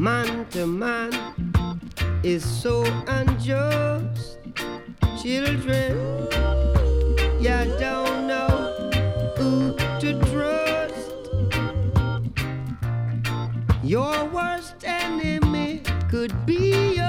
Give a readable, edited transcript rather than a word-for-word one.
man to man is so unjust. Children, you don't know who to trust. Your worst enemy could be your